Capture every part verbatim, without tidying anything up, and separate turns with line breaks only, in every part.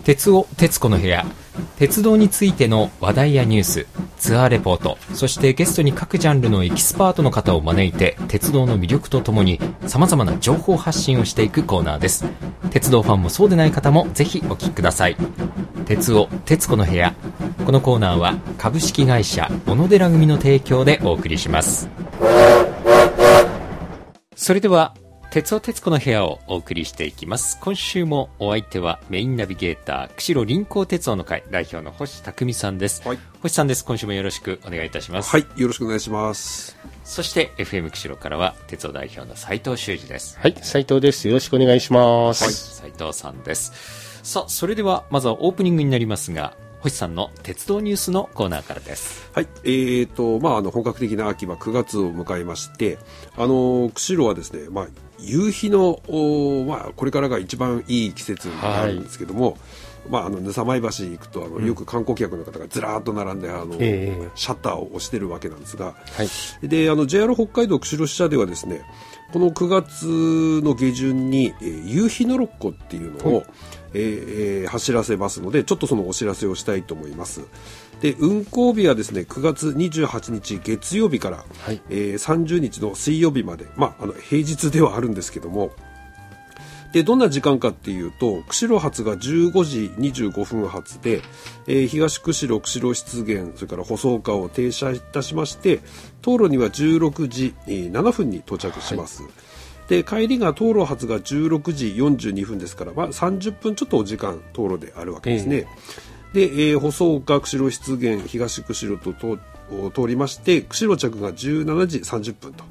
鉄尾鉄子の部屋、鉄道についての話題やニュース、ツアーレポート、そしてゲストに各ジャンルのエキスパートの方を招いて鉄道の魅力とともに様々な情報発信をしていくコーナーです。鉄道ファンもそうでない方もぜひお聞きください。鉄尾鉄子の部屋、このコーナーは株式会社小野寺組の提供でお送りします。それでは鉄尾鉄子の部屋をお送りしていきます。今週もお相手はメインナビゲーター釧路臨港鉄道の会代表の星匠さんです、はい、星さんです。今週もよろしくお願いいたします。
はい、よろしくお願いします。
そして エフエム 釧路からは鉄道代表の斉藤修二です。
はい、斉藤です。よろしくお願いします。
はい、斉藤さんです。さあ、それではまずはオープニングになりますが、星さんの鉄道ニュースのコーナーからです。
はい、えーとまあ、あの本格的な秋はくがつを迎えまして、あの釧路はですね、まあ、夕日の、まあ、これからが一番いい季節になるんですけども、はい、まあ、あのぬさまい橋行くとあの、うん、よく観光客の方がずらーっと並んであの、えー、シャッターを押してるわけなんですが、はい、であの ジェイアール 北海道釧路支社ではですね、このくがつの下旬に、えー、夕日のろっこっていうのを、はいえー、走らせますので、ちょっとそのお知らせをしたいと思います。で、運行日はですね、くがつにじゅうはちにち月曜日から、はいえー、さんじゅうにちの水曜日まで、まあ、あの平日ではあるんですけども、でどんな時間かっていうと、釧路発がじゅうごじにじゅうごふん発で、えー、東釧路釧路湿原それから舗装化を停車いたしまして、通路にはじゅうろくじななふんに到着します。はいで帰りが東路発がじゅうろくじよんじゅうにふんですから、まあ、さんじゅっぷんちょっとお時間東路であるわけですね、えー、で、えー、舗装化釧路湿原東釧路とと通りまして、釧路着がじゅうしちじさんじゅっぷんと、はい、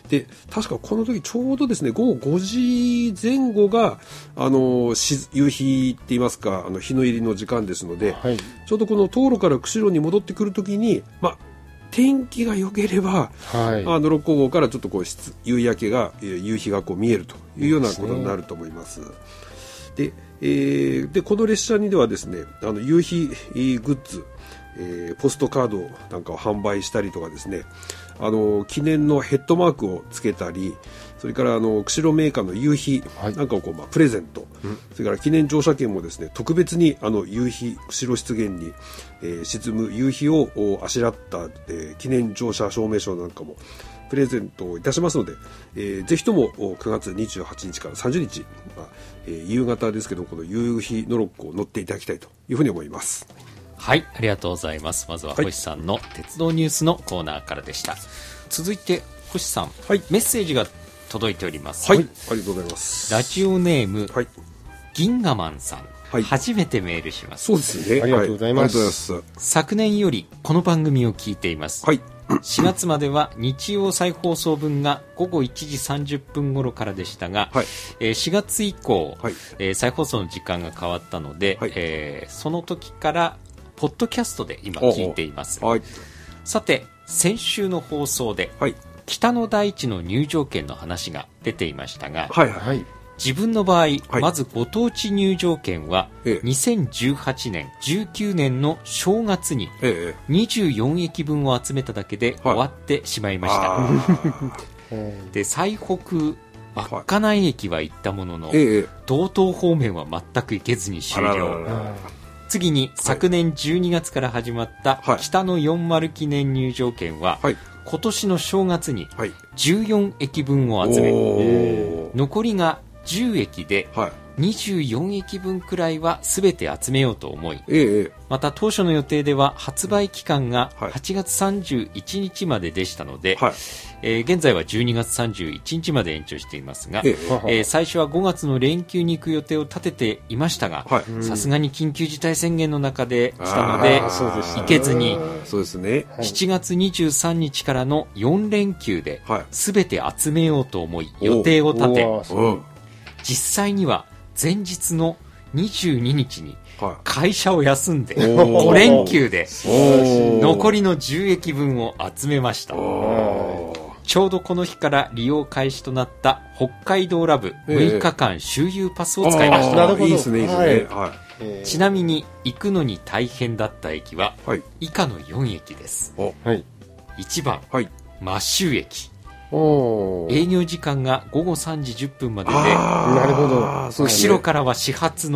で確かこの時ちょうどですねごごごじぜん後があの夕日って言いますか、あの日の入りの時間ですので、はい、ちょうどこの東路から釧路に戻ってくる時に、まあ天気が良ければ、はい、あのろっこ号からちょっとこう夕焼けが夕日がこう見えるというようなことになると思います。で、えー、でこの列車にではですね、あの夕日グッズ、えー、ポストカードなんかを販売したりとかですね、あの記念のヘッドマークをつけたり、それからあの釧路メーカーの夕日なんかをこう、まあ、プレゼント、うん、それから記念乗車券もですね、特別にあの夕日釧路湿原に、えー、沈む夕日をあしらった、えー、記念乗車証明書なんかもプレゼントいたしますので、えー、ぜひともくがつにじゅうはちにちからさんじゅうにち、まあえー、夕方ですけど、この夕日のろっこを乗っていただきたいというふうに思います。
はい、ありがとうございます。まずは星さんの鉄道ニュースのコーナーからでした、はい、続いて星さん、はい、メッセージが届いております。
はい、ありがとうございます。
ラジオネーム、はい、銀河マンさん、はい、初めてメールします。
そうですね、
ありがとうございます、
はい、
昨年よりこの番組を聞いています、はい、しがつまでは日曜再放送分がごごいちじさんじゅっぷん頃からでしたが、はいえー、しがつ以降、はいえー、再放送の時間が変わったので、はいえー、その時からポッドキャストで今聞いています。はい、さて先週の放送で、はい北の大地の入場券の話が出ていましたが、はいはい、自分の場合、はい、まずご当地入場券は、ええ、にせんじゅうはちねんじゅうきゅうねんの正月ににじゅうよんえきぶんを集めただけで終わってしまいました、はい、で最北稚内駅は行ったものの、はい、道東方面は全く行けずに終了。次に昨年じゅうにがつから始まった北のよんじゅう記念入場券は、はい今年の正月にじゅうよんえきぶんを集め、はい、残りがじゅうえきでにじゅうよんえきぶんくらいは全て集めようと思い、ええ、また当初の予定では発売期間がはちがつさんじゅういちにちまででしたので、はいえー、現在はじゅうにがつさんじゅういちにちまで延長していますが、えええー、最初はごがつの連休に行く予定を立てていましたが、さすがに緊急事態宣言の中でしたので行けずに、
そうですね、
しちがつにじゅうさんにちからのよんれんきゅうで全て集めようと思い予定を立て、実際には前日のにじゅうににちに会社を休んでごれんきゅうで残りのじゅうえきぶんを集めました。ちょうどこの日から利用開始となった北海道ラブむいかかん周遊パスを使いました。
なるほど、いいですね、いいですね、はい、
ちなみに行くのに大変だった駅は以下のよんえきです、はい、いちばん、はい、摩周駅、営業時間がごごさんじじゅっぷんまでで、
なるほど、
釧路からは始発の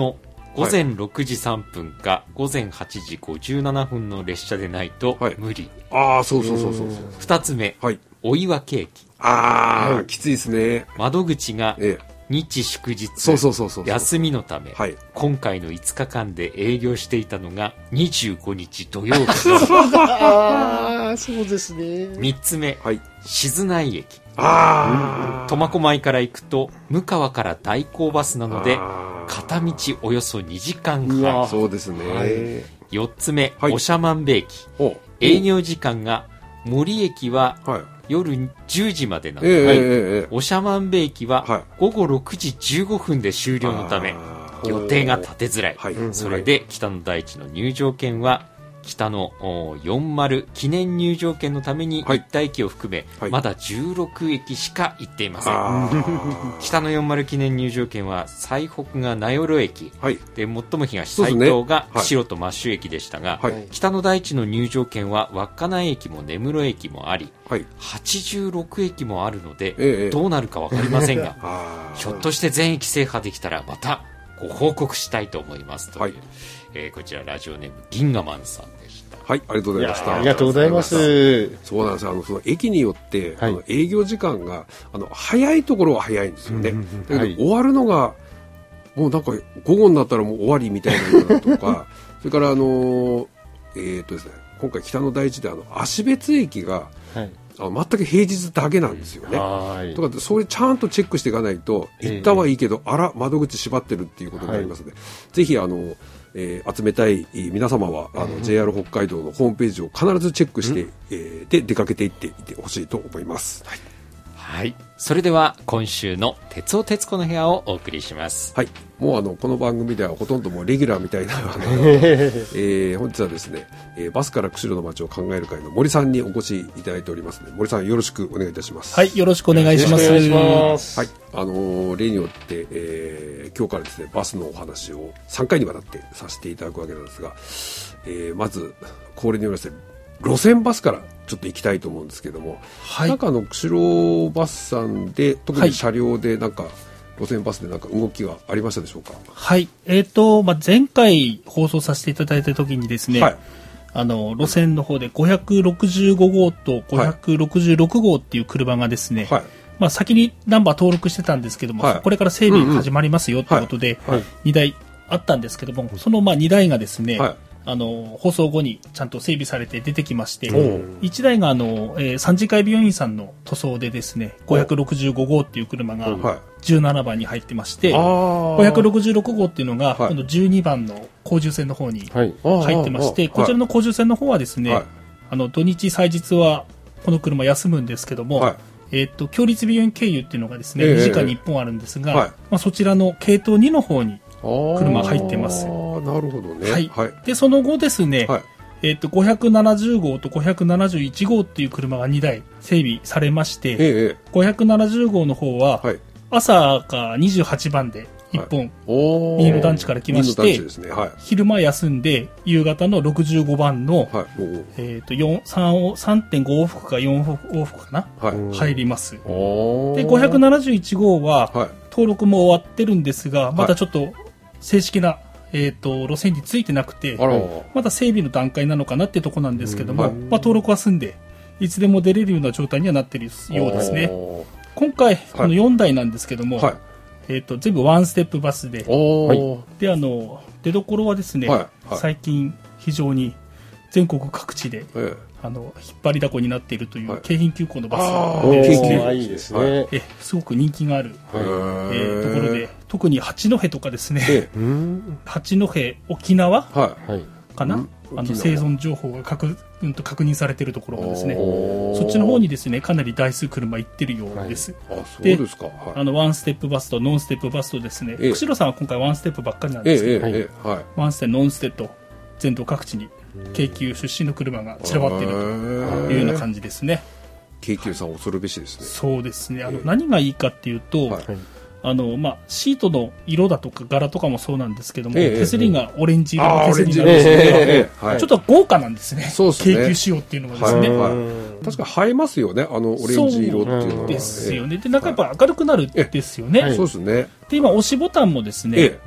午前ろくじさんぷんか午前はちじごじゅうななふんの列車でないと無理。
はい、ああ、そうそうそうそう。
二つ目、はい、追い分け駅。
ああ、はい、きついですね。
窓口が日祝日、休みのため、はい、今回のいつかかんで営業していたのがにじゅうごにち土曜日。
ああ、そうですね。
三つ目、はい、静内駅。ああ、苫小牧から行くと向川から代行バスなので片道およそにじかんはん。
そうですね。はい、
よっつめ、はい、長万部駅。営業時間が森駅は夜じゅうじまでなので、はい、えー、長万部駅は午後ろくじじゅうごふんで終了のため、予定が立てづらい。はい、それで北の大地の入場券は北のよんじゅう記念入場券のために行った駅を含め、はい、まだじゅうろくえきしか行っていません。北のよんじゅう記念入場券は最北が名寄駅、はい、で最も東斉藤が釧路とマッシュ駅でしたが、はい、北の大地の入場券は稚内駅も根室駅もあり、はい、はちじゅうろくえきもあるので、ええ、どうなるか分かりませんがひょっとして全駅制覇できたらまたご報告したいと思いますという、はい、えー、こちらラジオネーム銀河マンさんでした。
はい、ありがとうございました。
ありがとうございます。
そうなんですよ。あのその駅によって、はい、あの営業時間があの早いところは早いんですよね。うんうんうん、だけど、はい、終わるのがもうなんか午後になったらもう終わりみたいなのとか、それからあのえー、っとですね、今回北の大地であの芦別駅が、はい、あの全く平日だけなんですよね。はいとかそれちゃんとチェックしていかないと、行ったはいいけど、えー、あら窓口縛ってるっていうことになりますので、はい、ぜひあのえー、集めたい皆様はあの、うん、ジェイアール 北海道のホームページを必ずチェックして、うん、えー、で出かけていっていてほしいと思います。はい、
はい、それでは今週の鉄尾徹子の部屋をお送りします。
はい、もうあのこの番組ではほとんどもうレギュラーみたいな、えー、本日はですね、えー、バスから釧路の街を考える会の森さんにお越しいただいておりますので、森さんよろしくお願いいたします。
はい、よろしくお願いします。
はい、あのー、例によって、えー、今日からですねバスのお話をさんかいにわたってさせていただくわけなんですが、えー、まず恒例によりますね路線バスからちょっと行きたいと思うんですけども、はい、なんかあの釧路バスさんで特に車両でなんか、はい、路線バスでなんか動きがありましたでしょうか。
はい、えーとまあ、前回放送させていただいた時にですね、はい、あの路線の方でごひゃくろくじゅうごごうとごひゃくろくじゅうろくごうっていう車がですね、はい、まあ、先にナンバー登録してたんですけども、はい、これから整備始まりますよということで、うんうん、にだいあったんですけども、そのまあにだいがですね、はい、あの放送後にちゃんと整備されて出てきまして、いちだいがあの、えー、三次会病院さんの塗装でですねごひゃくろくじゅうごごうっていう車がじゅうななばんに入ってまして、ごひゃくろくじゅうろくごうっていうのが今度じゅうにばんの甲州線の方に入ってまして、こちらの甲州線の方はですね、はい、あの土日祭日はこの車休むんですけども、はい、えー、と共立病院経由っていうのがですね、えー、にじかんにいっぽんあるんですが、はい、まあ、そちらの系統にの方に車入ってます。
ああ、なるほどね。
はい。はい、でその後ですね、はい、えー、とごひゃくななじゅうごうとごひゃくななじゅういちごうっていう車がにだい整備されまして、えー、ごひゃくななじゅうごうの方は、はい、朝がにじゅうはちばんでいっぽん、はい、新野団地から来まして、ね、はい、昼間休んで夕方のろくじゅうごばんの、はい、えー、と さんてんごおうふくかよんおうふくかな、はい、入ります。でごひゃくななじゅういちごうは、はい、登録も終わってるんですが、まだちょっと正式な、えー、と路線についてなくて、まだ整備の段階なのかなってとこなんですけども、うん、はい、まあ、登録は済んでいつでも出れるような状態にはなっているようですね。今回このよんだいなんですけども、はい、えー、と全部ワンステップバスで、であの出どころはですね、はいはい、最近非常に全国各地で、ええ、あの引っ張りだこになっているという、はい、京浜急行のバスでですね、いいですね、えすごく人気がある、はい、えー、ところで、特に八戸とかですね、ええ、八戸沖縄、はい、かな、うん、あの生存情報が確、うん、と確認されているところがですね、そっちの方にですねかなり台数車行ってるようです。
はい、あ、そうですか。はい、
あのワンステップバスとノンステップバスとですね、ええ、釧路さんは今回ワンステップばっかりなんですけど、えええはい、ワンステノンステと全道各地に京急出身の車が散らばっているというような感じですね。
京急さん恐るべしですね。
そうですね。あの何がいいかっていうと、はい、あのまあ、シートの色だとか柄とかもそうなんですけども、ええ、手すりがオレンジ色の手すりなんですけど、ええ、ちょっと豪華なんですね。そうですね。京急仕様っていうのがですね。はいはい、
確か映えますよね、あのオレンジ色っていうのは。
そうですよね。で、なんかやっぱ明るくなるんですよね。
はい、そうですね。
で、今押しボタンもですね、ええ、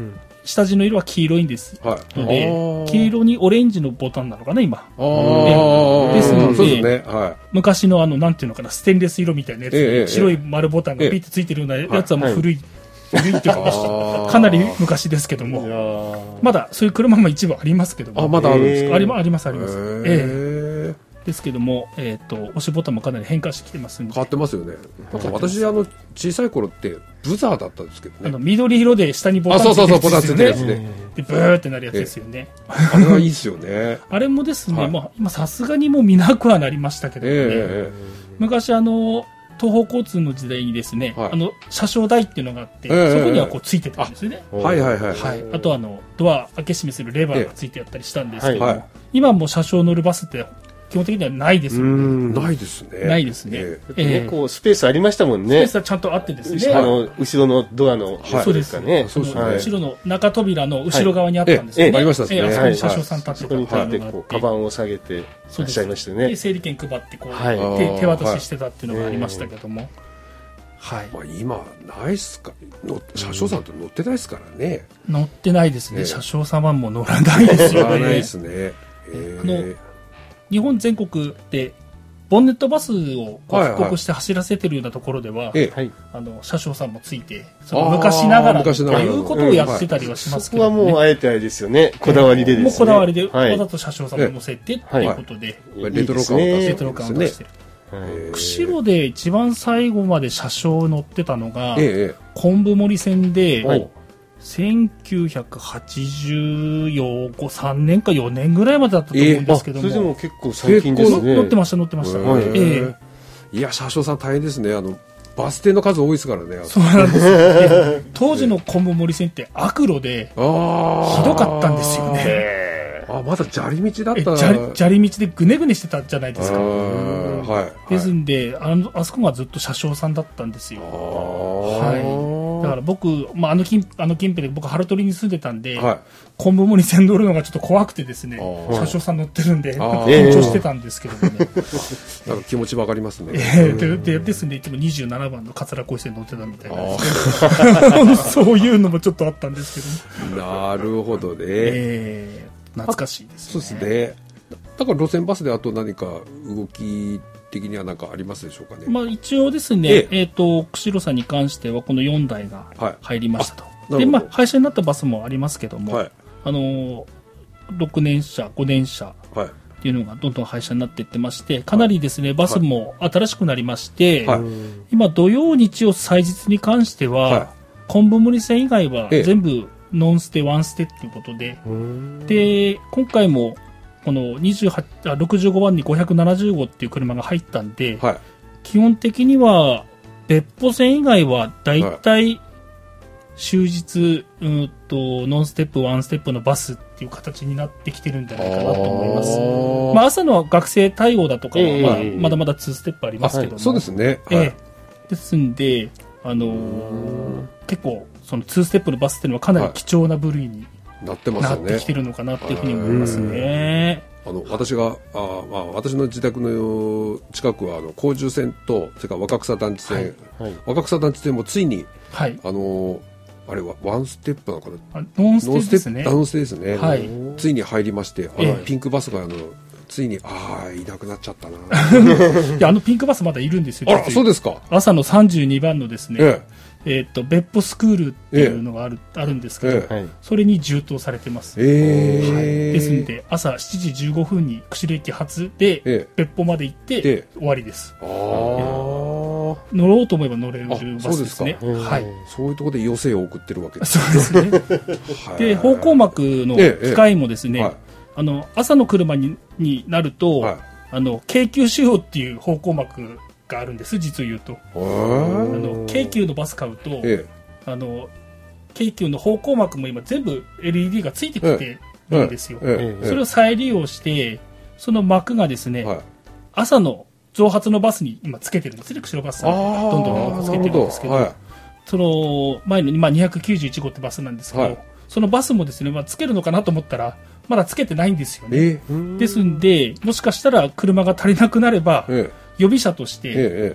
下地の色は黄色いんですので、はい、黄色にオレンジのボタンなのかな今。
ああ、
ですので、
そうですね、はい、
昔のあのなんていうのかなステンレス色みたいなやつ、ええ、白い丸ボタンがピッてついてるようなやつはもう古い、はい、古いっていうかかなり昔ですけども、まだそういう車も一部ありますけども、
あまだあるんですか？
ありありますあります。ええですけども、えー、と押しボタンもかなり変化してきてますんで。
変わってますよね。なんか私あの小さい頃ってブザーだったんですけどね。
あの緑色で下にボタンついてるやつですよね。でブーってなるやつですよね。
あれはいいですよね。
あれもですね、はい、まあ、今さすがにもう見なくはなりましたけどね、えー、昔あの東方交通の時代にですね、はい、あの車掌台っていうのがあって、えー、そこにはこうついてたんですよね。
あ、はいはいはい、
はい、あとあのドア開け閉めするレバーがついてあったりしたんですけど、えーはい、今も車掌乗るバスって基本的にはないですよね。
ないですね。
ないですね。
えー、結構スペースありましたもんね。ス
ペースはちゃんとあってですね。
あの後ろのドアの、
はい、そうですかね。そうですね。後ろの中扉の後ろ側にあったんですよね。
ありましたね。
あそこに車掌さん立ってた。
そこに立ってこうカバンを下げていらっしゃいましたね。
で整理券配ってこう、はい、手手渡ししてたっていうのがありましたけども。はい。
まあ今ないっすか。車掌さんって乗ってないですからね。
乗ってないですね。車掌さんはもう乗らないですよね。
乗らないですね。
あの日本全国でボンネットバスを復刻して走らせてるようなところでは、はいはい、あの車掌さんもついてその昔ながらということをやってたりはしますけど、ね、
そこはもうあえてあれですよね、こだわりでですね、
もうこだわりで、はい、わざと車掌さんも乗せてっていうことで、
はい、レトロ感を出してる、
レトロ感を出してる。釧路で一番最後まで車掌乗ってたのが、ええ、昆布森線で、はい、せんきゅうひゃくはちじゅうさんねんかよねんぐらいまでだったと思うんですけども、
えー、それでも結構最近ですね。
乗ってました乗ってました、はい、えー、
いや車掌さん大変ですね。あのバス停の数多いですからね。
そうなんですよ当時の昆布森線って悪路でひどかったんですよね。
あ、まだ砂利道だった。
砂利道でぐねぐねしてたじゃないですか。
はい、
ですんで あの、あそこがずっと車掌さんだったんですよ。はい、だから僕、まあ、あの近あの近辺で僕ハルトリに住んでたんで、はい、昆布森線乗るのがちょっと怖くてですね、車掌さん乗ってるんで緊張してたんですけどもね。
なんか気持ちわかりますね。
えー、で, でですんでいつもにじゅうななばんの桂小石線乗ってたみたいなですね。そういうのもちょっとあったんです
けど、ね、なるほどね。
えー懐かしいですね。
そうですね。だから路線バスであと何か動き的には何かありますでしょうかね。
まあ一応ですね、ええー、と釧路さんに関してはこのよんだいが入りましたと。はい、でまあ廃車になったバスもありますけども、はい、あのろくねん車ごねん車っていうのがどんどん廃車になっていってまして、かなりですね、はい、バスも新しくなりまして、はい、今土曜日曜祭日に関しては、はい、昆布森線以外は全部、ええノンステワンステっていうことで、で今回もこのにじゅうはちあろくじゅうごばんにごひゃくななじゅうごっていう車が入ったんで、はい、基本的には別府線以外はだいたい終日、うんとノンステップワンステップのバスっていう形になってきてるんじゃないかなと思います。まあ、朝の学生対応だとかは、まあ、まだまだにステップありますけども、はい、
そうですね、はい、
えー、ですんで、あのー、結構そのにステップのバスっていうのはかなり貴重な部類になってきてるのかなっていうふうに思いますね。
あの私があ、まあ、私の自宅の近くはあの甲州線とそれから若草団地線、はいはい、若草団地線もついに、はい、あのあれはワンステップなのかな、
ノンステですね。
ノンステですね、はい、ついに入りまして、あの、ええ、ピンクバスがあのついにああいなくなっちゃったな。
いやあのピンクバスまだいるんですよ。
あらそうですか。
朝のさんじゅうにばんのですね、えええー、と別府スクールっていうのがある、ええ、あるんですけど、ええ、それに充当されてます、えーはい、ですので朝しちじじゅうごふんに釧路駅発で別府まで行って終わりです、ええ、あ乗ろうと思えば乗れるバスですね。
そうですか、はい、そういうところで余生を送ってるわけです
ね。そうですね。で方向幕の機械もですね、ええはい、あの朝の車 に, になると、はい、あの京急仕様っていう方向幕があるんです。実を言うとあの京急のバス買うと、ええ、あの京急の方向幕も今全部 エルイーディー がついてきてるんですよ、えええ、それを再利用してその幕がですね、はい、朝の増発のバスに今つけてるんですね。釧路バスにどんどん幕つけてるんですけど、はい、その前の、まあ、にひゃくきゅうじゅういちごってバスなんですけど、はい、そのバスもですね、まあ、つけるのかなと思ったらまだつけてないんですよね、えー、ですんでもしかしたら車が足りなくなれば、えー予備車として、え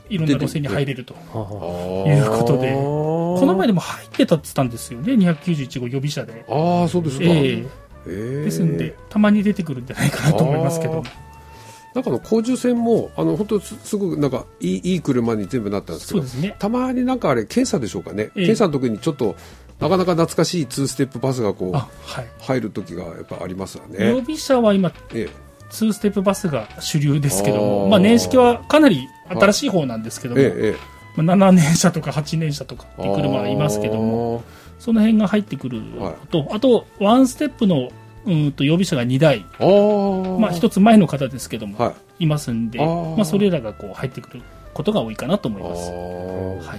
いろんな路線に入れるということで、この前でも入ってたって言ったんですよね、にひゃくきゅうじゅういち号予備車で。
ああ、そうですか。
えーえー、ですんで、たまに出てくるんじゃないかなと思いますけど。
なんかの工事船もあの本当すごくなんかいい、いい車に全部なったんですけど、
そうですね、
たまになんかあれ検査でしょうかね、えー、検査の時にちょっとなかなか懐かしいツーステップバスがこう、はい、入る時がやっぱありますよね。
予備車は今、えー、ツーステップバスが主流ですけども、まあ、年式はかなり新しい方なんですけども、はい、えーえーまあ、ななねん車とかはちねん車とかっていう車がいますけども、その辺が入ってくると、はい、あとワンステップのうんと予備車がにだい、まあ、ひとつまえの方ですけども、はい、いますんで、まあ、それらがこう入ってくることが多いかなと思います。はい、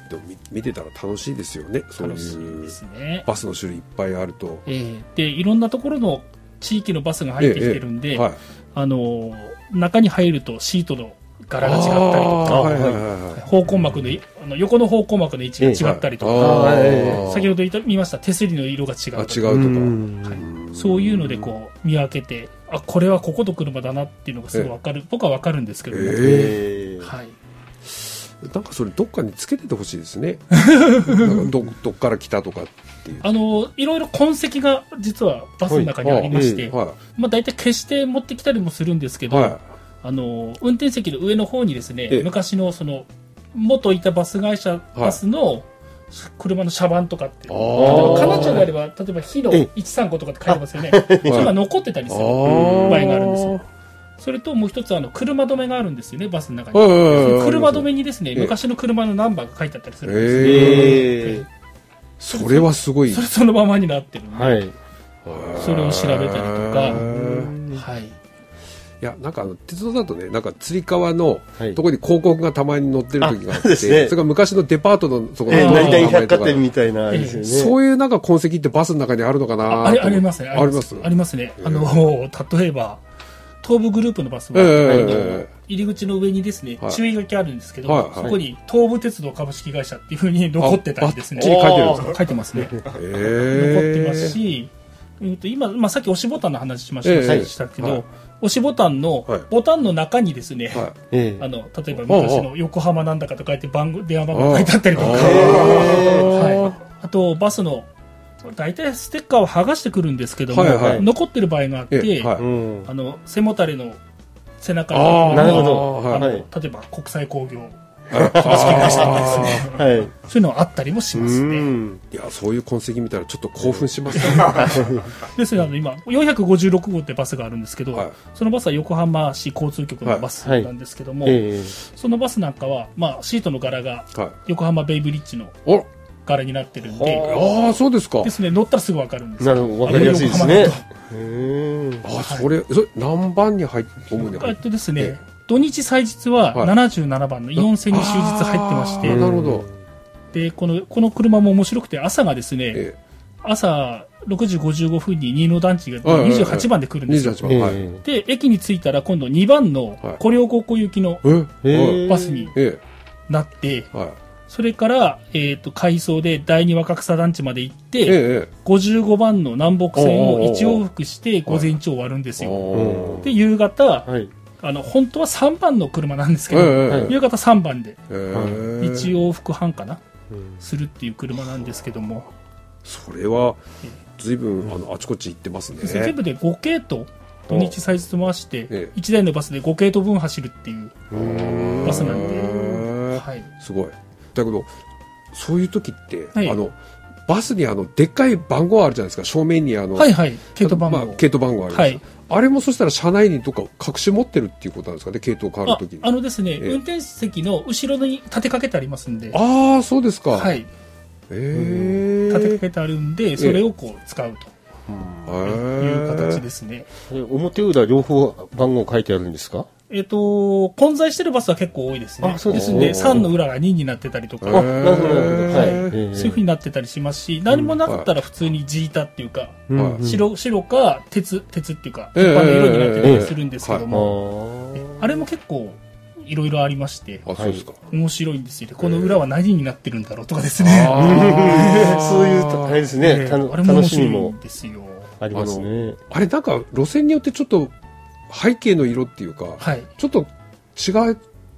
でも 見, 見てたら楽しいですよね。そういうバスの種類いっぱいあると、
えー、でいろんなところの地域のバスが入ってきてるんで、えーえーはい、あの中に入るとシートの柄が違ったりとか、はいはいはいはい、方向幕のあの横の方向幕の位置が違ったりとか、はい、先ほど見ました手すりの色が違うとか、
違うとか、
はい、そういうのでこう見分けて、あ、これはここの車だなっていうのがすごい分かる、僕は分かるんですけど、ね、えーはい、
なんかそれどっかにつけててほしいですね。なんか ど, どっから来たとかっていう、
あのいろいろ痕跡が実はバスの中にありまして、はいはい、まあ、大体消して持ってきたりもするんですけど、はい、あの運転席の上の方にですね、ええ、昔のその元いたバス会社バスの車の車番とかって、例えばカナチョであれば例えば火のいちさんごとかって書いてますよね。それが残ってたりする場合があるんですよ。それともう一つあの車止めがあるんですよね、バスの中に。車止めにですね、ええ、昔の車のナンバーが書いてあったりするんですよ、え
ー、それはすごい。
それそのままになってるんで、はい、それを調べたりとか、はい。
いや、なんかあの鉄道だとね、なんかつり革のところに広告がたまに載ってる時があって、はい、それが昔のデパートのそこの
成田百貨店みたいなですよね。
そういうなんか痕跡ってバスの中にあるのかな。
あ, ありますね。ありますありますね。あの例えば東武グループのバスは、えー、入り口の上にですね、はい、注意書きあるんですけど、はいはい、そこに東武鉄道株式会社っていう風に残ってたりですね。
書いてるんですか？
書いてますね。えー、残ってますし、今、まあ、さっき押しボタンの話しましたけど、えーはい、押しボタンの、はい、ボタンの中にですね、はい、あの例えば昔の横浜なんだかと書いて番号電話番号が書いてあったりとか、はい、あとバスの大体ステッカーを剥がしてくるんですけども、はいはい、残ってる場合があって、はい、あの背もたれの背中の
なるほど、
はい、例えば国際工業株式会社とかですね、はい、そういうのがあったりもしますね。
いや、そういう痕跡見たらちょっと興奮しますね。
ですので今よんひゃくごじゅうろく号ってバスがあるんですけど、はい、そのバスは横浜市交通局のバスなんですけども、はいはい、そのバスなんかは、まあ、シートの柄が横浜ベイブリッジの柄になってるんで、
ああ、そうですか。
ですね、乗ったらすぐ分かるんです。
なるほど、分かりやすいですね。
あ、それ、それ何番に入って、
えっとですね、土日祭日はななじゅうななばんのイオン線に終日入ってまして、
なるほど。
でこのこの車も面白くて、朝がですね、ええ、朝ろくじごじゅうごふんに新野団地がにじゅうはちばんで来るんですよ。にじゅうはちばん、はい、で駅に着いたら今度にばんの小両高校行きのバスになって、はいはい、それから、えー、と回送で第二若草団地まで行って、ええ、ごじゅうごばんの南北線をいち往復して午前中終わるんですよ。で夕方、はい、あの本当はさんばんの車なんですけど、えー、夕方さんばんで、えー、いち往復半かな、うん、するっていう車なんですけども、
それは随分あのあちこち行ってますね。
全部でごけいとう土日祭日回して、えー、いちだいのバスでごけいとうぶん走るっていうバスなんで、はい、
すごい。だけどそういう時って、はい、あのバスにあのでっかい番号あるじゃないですか、正面にあの、
はいはい、系統番号、まあ、
系統番号あるんです、はい、あれもそしたら車内にどっか隠し持ってるっていうことなんですかね、系統変わるときに。
あ、あのですね、えー、運転席の後ろに立てかけてありますんで。
ああ、そうですか。
はい。えー、立てかけてあるんで、それをこう使うと、えー、いう形ですね。
表裏両方番号書いてあるんですか？
えっと、混在してるバスは結構多いですね。あ、そうですね。さんの裏がにになってたりとか、あ、なるほど、はい、そういうふうになってたりしますし、何もなかったら普通に地板っていうか、うん、白, 白か鉄、鉄っていうか、一般の色になってたりするんですけども、えーえー、あれも結構いろいろありまして、
あ、そうですか。
面白いんですよね。この裏は何になってるんだろうとかですね。
そういう、あれですね、あれも面白いんですよ。ありますね。
あれなんか路線によってちょっと背景の色っていうか、はい、ちょっと違っ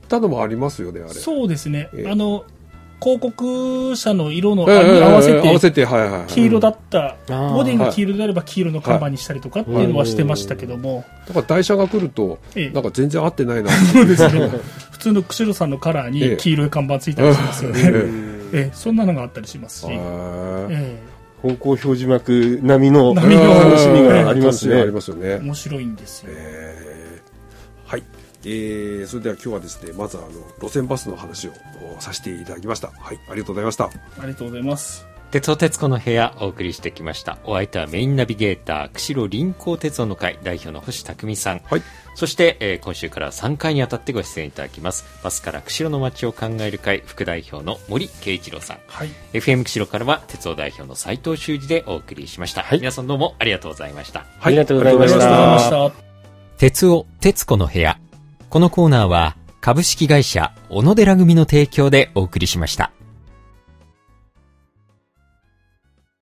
たのもありますよね、あれ。
そうですね。えー、あの、広告車の色の、えー、合わせて、
合わせて、はいはいはい、
黄色だった、うん、ボディが黄色であれば黄色の看板にしたりとかっていうのはしてましたけども。
だから台車が来ると、なんか全然合ってないな。
そうですね。普通の釧路さんのカラーに黄色い看板ついたりしますよね。えーえー、そんなのがあったりしますし。
えー、方向表示幕並みの楽しみがありますね。
ありますよね。
面白いんですよ。
えー、はい。えー、それでは今日はですね、まずあの路線バスの話をさせていただきました。はい、ありがとうございました。あ
りがとうございます。
鉄尾鉄子の部屋お送りしてきました。お相手はメインナビゲーター釧路臨港鉄道の会代表の星匠さん、はい、そして、えー、今週からさんかいにあたってご出演いただきますバスから釧路の街を考える会副代表の森圭一郎さん、はい、エフエム 釧路からは鉄道代表の斉藤修二でお送りしました、はい、皆さんどうもありがとうございました。はい、
ありがとうございました。
鉄尾鉄子の部屋、このコーナーは株式会社小野寺組の提供でお送りしました。